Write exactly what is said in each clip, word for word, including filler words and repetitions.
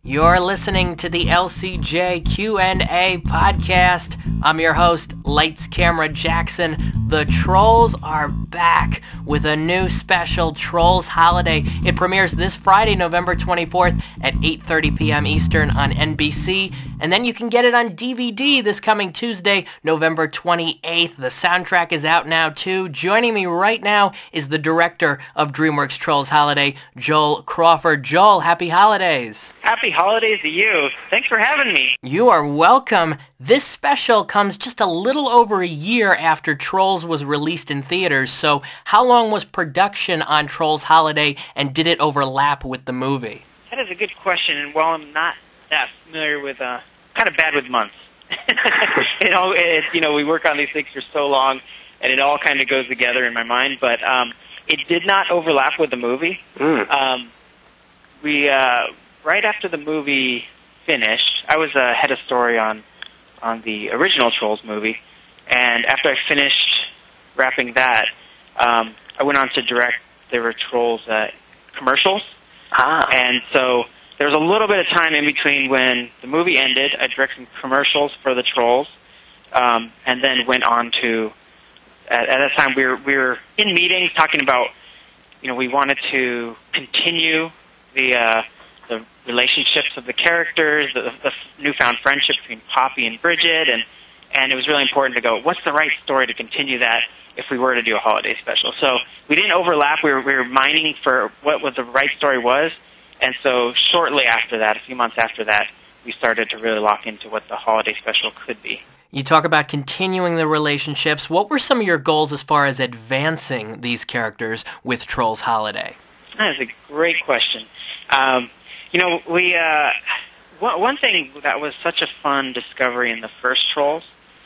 You're listening to the L C J Q and A podcast. I'm your host, Lights Camera Jackson. The Trolls are back with a new special, Trolls Holiday. It premieres this Friday, November twenty-fourth at eight thirty p.m. Eastern on N B C. And then you can get it on D V D this coming Tuesday, November twenty-eighth. The soundtrack is out now, too. Joining me right now is the director of DreamWorks Trolls Holiday, Joel Crawford. Joel, happy holidays. Happy holidays to you. Thanks for having me. You are welcome. This special comes just a little over a year after Trolls was released in theaters, so how long was production on Trolls Holiday, and did it overlap with the movie? That is a good question, and while I'm not that familiar with, uh, kind of bad with months. it all, it, you know, we work on these things for so long, and it all kind of goes together in my mind, but um, it did not overlap with the movie. Mm. Um, we, uh, right after the movie finished, I was uh, head of story on on the original Trolls movie, and after I finished wrapping that, um, I went on to direct. There were Trolls uh, commercials, Ah. and so there was a little bit of time in between when the movie ended. I directed some commercials for the Trolls, um, and then went on to. At, at that time, we were we were in meetings talking about, you know, we wanted to continue the. Uh, the relationships of the characters, the, the newfound friendship between Poppy and Bridget, and, and it was really important to go, what's the right story to continue that if we were to do a holiday special? So we didn't overlap. We were, we were mining for what was the right story was, and so shortly after that, a few months after that, we started to really lock into what the holiday special could be. You talk about continuing the relationships. What were some of your goals as far as advancing these characters with Trolls Holiday? That is a great question. Um, You know, we uh, one, one thing that was such a fun discovery in the first Trolls,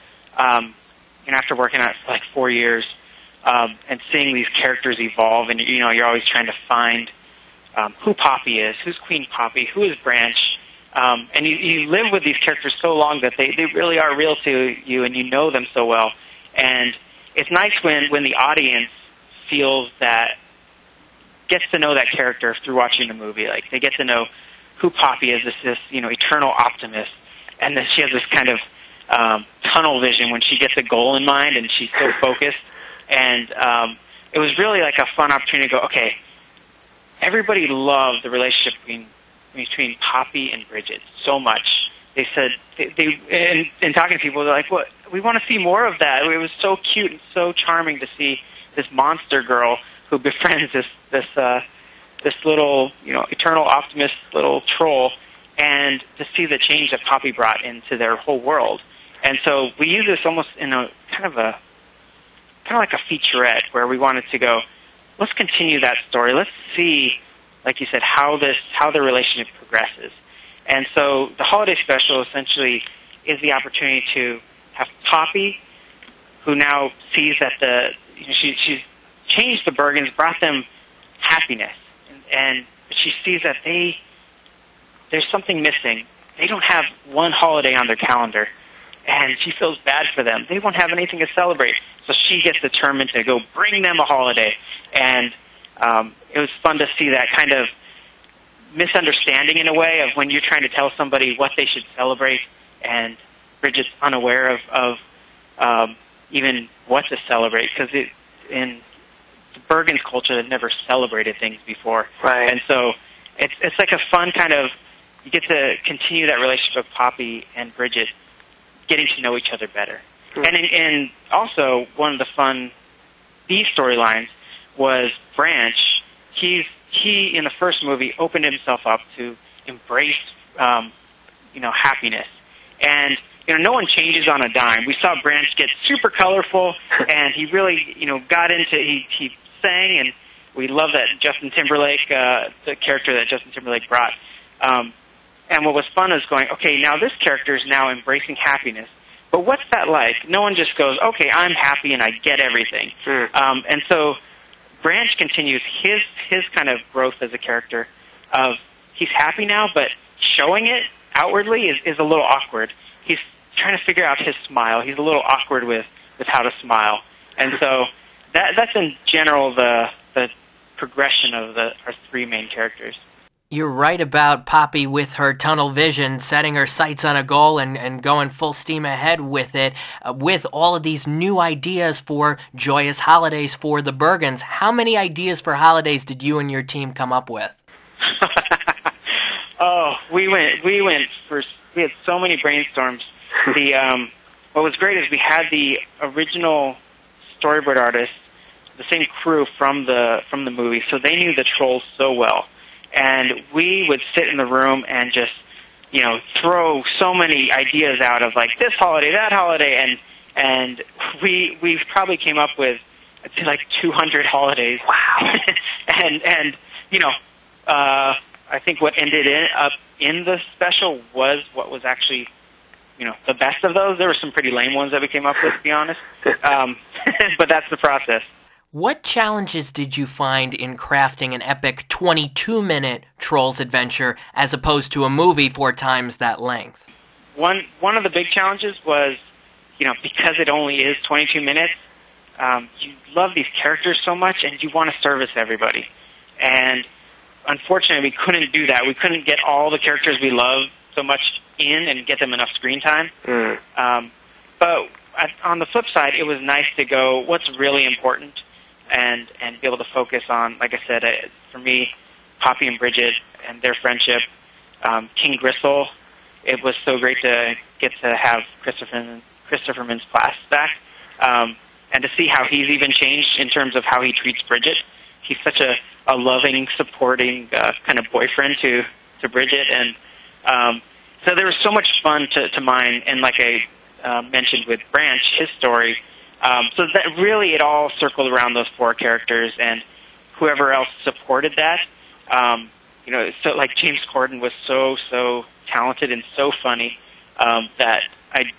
um, and after working on it for like four years, um, and seeing these characters evolve, and you know, you're always trying to find um, who Poppy is, who's Queen Poppy, who is Branch, um, and you, you live with these characters so long that they, they really are real to you, and you know them so well, and it's nice when, when the audience feels that. Gets to know that character through watching the movie. Like, they get to know who Poppy is, this, this you know, eternal optimist, and then she has this kind of um, tunnel vision when she gets a goal in mind, and she's so focused. And um, it was really like a fun opportunity to go, okay, everybody loved the relationship between between Poppy and Bridget so much. They said, they, they in, in talking to people, they're like, "What? We want to see more of that." It was so cute and so charming to see this monster girl who befriends this this uh, this little, you know, eternal optimist little troll, and to see the change that Poppy brought into their whole world. And so we use this almost in a kind of a kind of like a featurette where we wanted to go, let's continue that story. Let's see, like you said, how this how the relationship progresses. And so the holiday special essentially is the opportunity to have Poppy, who now sees that the you know, she she's changed the Bergens, brought them happiness, and, and she sees that they there's something missing. They don't have one holiday on their calendar, and she feels bad for them. They won't have anything to celebrate, so she gets determined to go bring them a holiday. And um, it was fun to see that kind of misunderstanding in a way of when you're trying to tell somebody what they should celebrate, and Bridget's unaware of, of um, even what to celebrate, because it in Bergen's culture had never celebrated things before. Right. And so it's it's like a fun kind of, you get to continue that relationship with Poppy and Bridget getting to know each other better. Mm-hmm. And in, and also one of the fun B storylines was Branch. He's he in the first movie opened himself up to embrace um, you know, happiness. And you know, no one changes on a dime. We saw Branch get super colorful, and he really, you know, got into, he, he sang, and we love that Justin Timberlake, uh, the character that Justin Timberlake brought. Um, and what was fun is going, okay, now this character is now embracing happiness, but what's that like? No one just goes, okay, I'm happy and I get everything. Mm. Um, and so Branch continues his, his kind of growth as a character of, he's happy now, but showing it outwardly is, is a little awkward. He's trying to figure out his smile. He's a little awkward with, with how to smile. And so that that's in general the the progression of the our three main characters. You're right about Poppy with her tunnel vision, setting her sights on a goal and, and going full steam ahead with it, uh, with all of these new ideas for joyous holidays for the Bergens. How many ideas for holidays did you and your team come up with? oh, we went, we went for, we had so many brainstorms. The, um, what was great is we had the original storyboard artist, the same crew from the, from the movie, so they knew the Trolls so well. And we would sit in the room and just, you know, throw so many ideas out of like this holiday, that holiday, and and we we probably came up with I'd say like two hundred holidays. Wow. and and you know, uh, I think what ended in, up in the special was what was actually, you know, the best of those. There were some pretty lame ones that we came up with, to be honest. Um, but that's the process. What challenges did you find in crafting an epic twenty-two minute Trolls adventure as opposed to a movie four times that length? One one of the big challenges was, you know, because it only is twenty-two minutes, um, you love these characters so much and you want to service everybody. And unfortunately, we couldn't do that. We couldn't get all the characters we love so much in and get them enough screen time. Mm. Um, but on the flip side, it was nice to go, what's really important? And, and be able to focus on, like I said, uh, for me, Poppy and Bridget and their friendship, um, King Gristle. It was so great to get to have Christopher Christopher Mintz-Plasse back, um, and to see how he's even changed in terms of how he treats Bridget. He's such a, a loving, supporting uh, kind of boyfriend to to Bridget, and um, so there was so much fun to, to mine. And like I uh, mentioned with Branch, his story. Um, so that really it all circled around those four characters and whoever else supported that. Um, you know, so like James Corden was so, so talented and so funny um, that I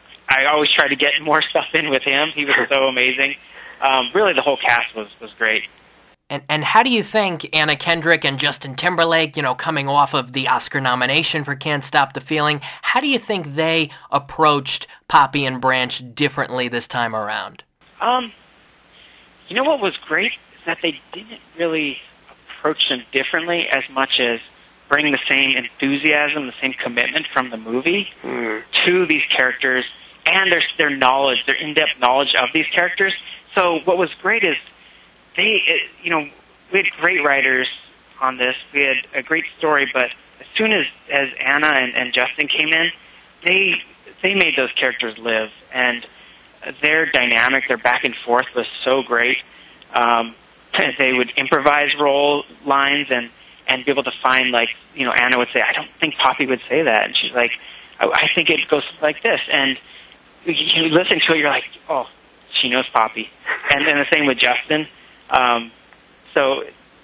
I always try to get more stuff in with him. He was so amazing. Um, really, the whole cast was, was great. And and how do you think Anna Kendrick and Justin Timberlake, you know, coming off of the Oscar nomination for Can't Stop the Feeling, how do you think they approached Poppy and Branch differently this time around? Um, you know what was great is that they didn't really approach them differently as much as bring the same enthusiasm, the same commitment from the movie mm. to these characters and their their knowledge, their in-depth knowledge of these characters. So what was great is They, you know, we had great writers on this. We had a great story, but as soon as, as Anna and, and Justin came in, they they made those characters live, and their dynamic, their back and forth was so great. Um, they would improvise role lines and, and be able to find, like, you know, Anna would say, I don't think Poppy would say that. And she's like, I, I think it goes like this. And you listen to it, you're like, oh, she knows Poppy. And then the same with Justin. Um, so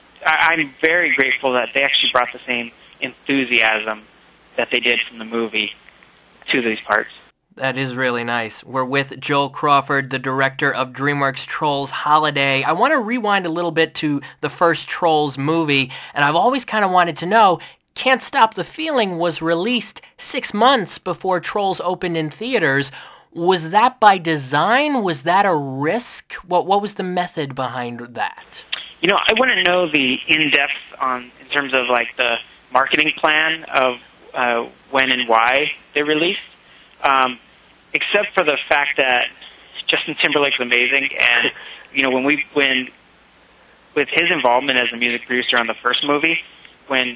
I, I'm very grateful that they actually brought the same enthusiasm that they did from the movie to these parts. That is really nice. We're with Joel Crawford, the director of DreamWorks' Trolls Holiday. I want to rewind a little bit to the first Trolls movie, and I've always kind of wanted to know, Can't Stop the Feeling was released six months before Trolls opened in theaters. Was that by design? Was that a risk? What what was the method behind that? You know, I wouldn't know the in-depth on in terms of like the marketing plan of uh, when and why they released, um, except for the fact that Justin Timberlake's amazing, and you know when we when with his involvement as a music producer on the first movie, when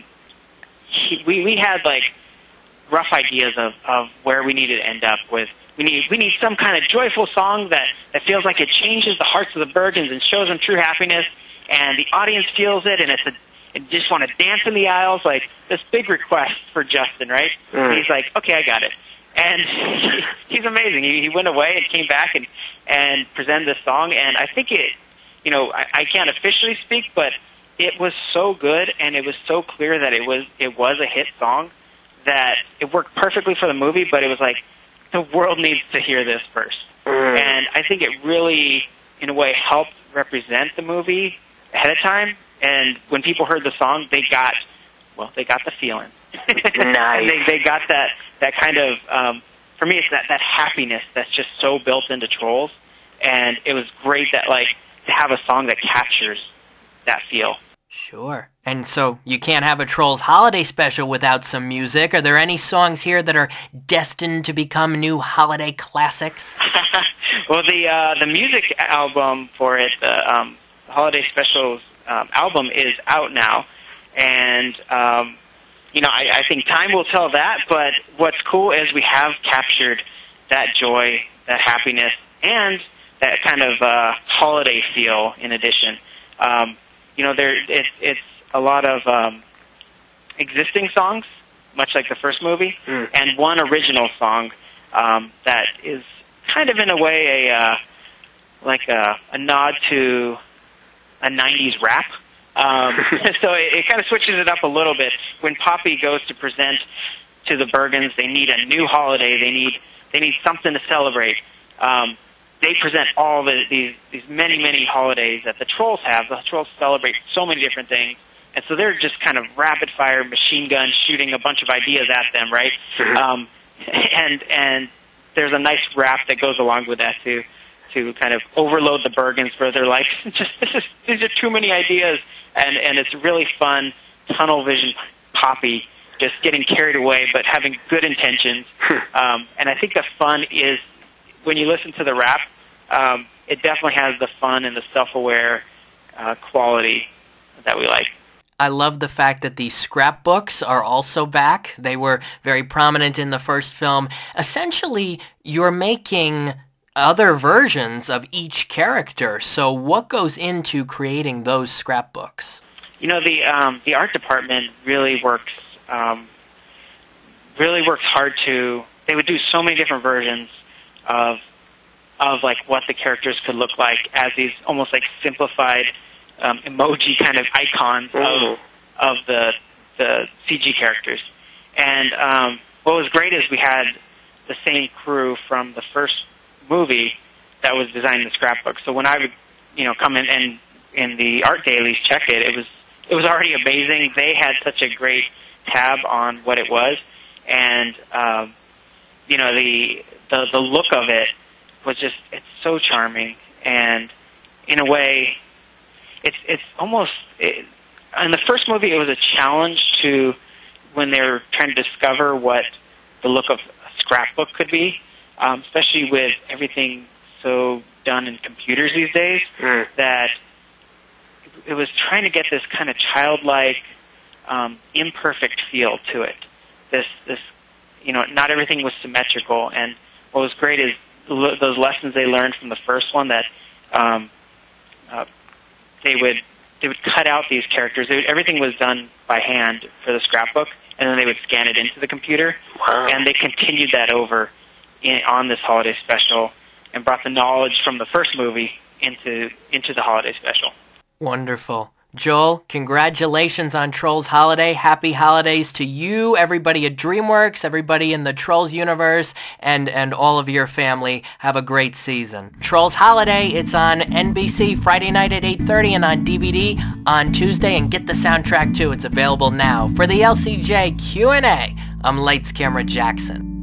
he, we we had like rough ideas of, of where we needed to end up with. We need we need some kind of joyful song that, that feels like it changes the hearts of the Bergens and shows them true happiness, and the audience feels it, and it's a, and just want to dance in the aisles. Like this big request for Justin, right? Mm. And he's like, okay, I got it, and he, he's amazing. He, he went away and came back and and presented this song, and I think it, you know, I, I can't officially speak, but it was so good, and it was so clear that it was it was a hit song that it worked perfectly for the movie, but it was like, the world needs to hear this first. Mm. And I think it really, in a way, helped represent the movie ahead of time. And when people heard the song, they got, well, they got the feeling. Nice. they, they got that, that kind of, um, for me, it's that, that happiness that's just so built into Trolls. And it was great that, like, to have a song that captures that feel. Sure. And so you can't have a Trolls holiday special without some music. Are there any songs here that are destined to become new holiday classics? Well, the uh, the music album for it, the um, holiday specials um, album, is out now, and um, you know, I, I think time will tell that. But what's cool is we have captured that joy, that happiness, and that kind of uh, holiday feel. In addition, um, you know, there it, it's a lot of um, existing songs, much like the first movie, mm. and one original song um, that is kind of in a way a uh, like a, a nod to a nineties rap. Um, so it, it kind of switches it up a little bit. When Poppy goes to present to the Bergens, they need a new holiday. They need they need something to celebrate. Um, they present all the, these these many many holidays that the Trolls have. The Trolls celebrate so many different things, and so they're just kind of rapid fire machine gun shooting a bunch of ideas at them, right? Mm-hmm. Um, and and there's a nice rap that goes along with that too, to kind of overload the Bergens where they're like, just this is these are too many ideas, and and it's really fun tunnel vision Poppy just getting carried away, but having good intentions. um, and I think the fun is when you listen to the rap, um, it definitely has the fun and the self-aware uh, quality that we like. I love the fact that the scrapbooks are also back. They were very prominent in the first film. Essentially, you're making other versions of each character. So what goes into creating those scrapbooks? You know, the um, the art department really works um, really works hard to. They would do so many different versions of of like what the characters could look like as these almost like simplified Um, emoji kind of icons of, of the the C G characters. And um, what was great is we had the same crew from the first movie that was designing the scrapbook. So when I would, you know, come in and in the art dailies check it, it was it was already amazing. They had such a great tab on what it was, and um, you know the the the look of it was just it's so charming, and in a way. It's it's almost it, in the first movie. It was a challenge to when they were trying to discover what the look of a scrapbook could be, um, especially with everything so done in computers these days. Mm. That it was trying to get this kind of childlike, um, imperfect feel to it. This this you know, not everything was symmetrical. And what was great is l- those lessons they learned from the first one that. Um, uh, They would they would cut out these characters. They would, everything was done by hand for the scrapbook, and then they would scan it into the computer. Wow. And they continued that over in, on this holiday special, and brought the knowledge from the first movie into into the holiday special. Wonderful. Joel, congratulations on Trolls Holiday. Happy holidays to you, everybody at DreamWorks, everybody in the Trolls universe, and, and all of your family. Have a great season. Trolls Holiday, it's on N B C Friday night at eight thirty and on D V D on Tuesday. And get the soundtrack too. It's available now. For the L C J Q and A, I'm Lights Camera Jackson.